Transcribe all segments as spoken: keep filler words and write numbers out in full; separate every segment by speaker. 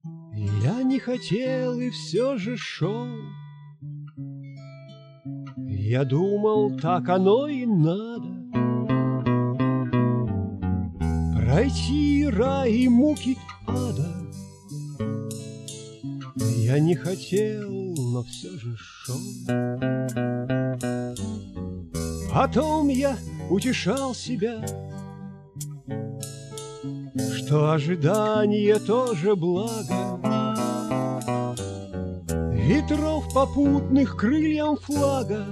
Speaker 1: Я не хотел и все же шел. Я думал, так оно и надо, пройти рай и муки ада. Я не хотел, но все же шел. Потом я утешал себя, что ожидание тоже благо. Ветров попутных крыльям флага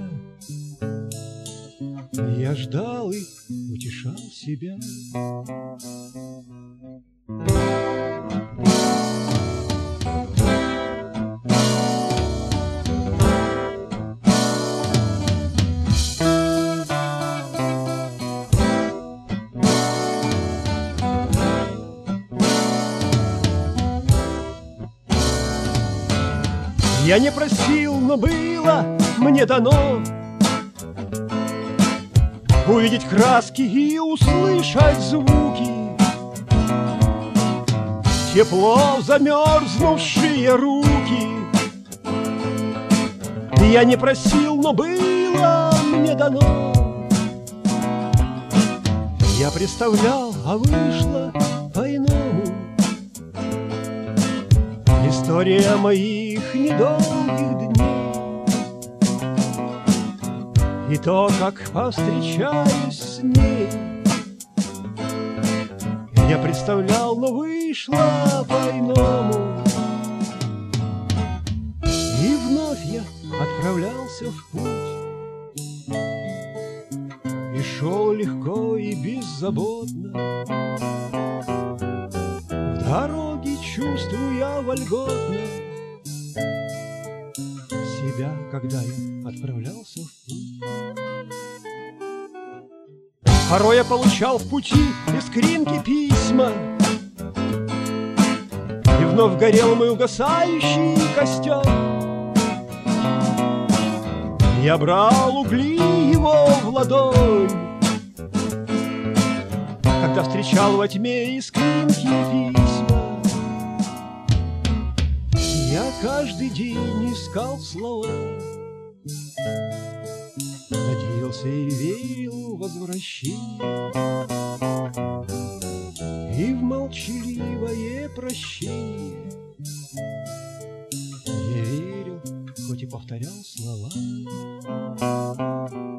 Speaker 1: я ждал и утешал себя. Я не просил, но было мне дано увидеть краски и услышать звуки. Тепло замерзнувшие руки. Я не просил, но было мне дано. Я представлял, а вышло по-иному. История моих недолгих дней и то, как повстречаюсь с ней. Я представлял, но вышло по-иному. И вновь я отправлялся в путь и шел легко и беззаботно. В дороге чувствую я вольготно себя, когда я отправлялся в путь. Порой я получал в пути искринки письма, и вновь горел мой угасающий костер. Я брал угли его в ладонь, когда встречал во тьме искринки письма. Я каждый день искал слова, надеялся и верил в возвращение, и в молчаливое прощение я верил, хоть и повторял слова.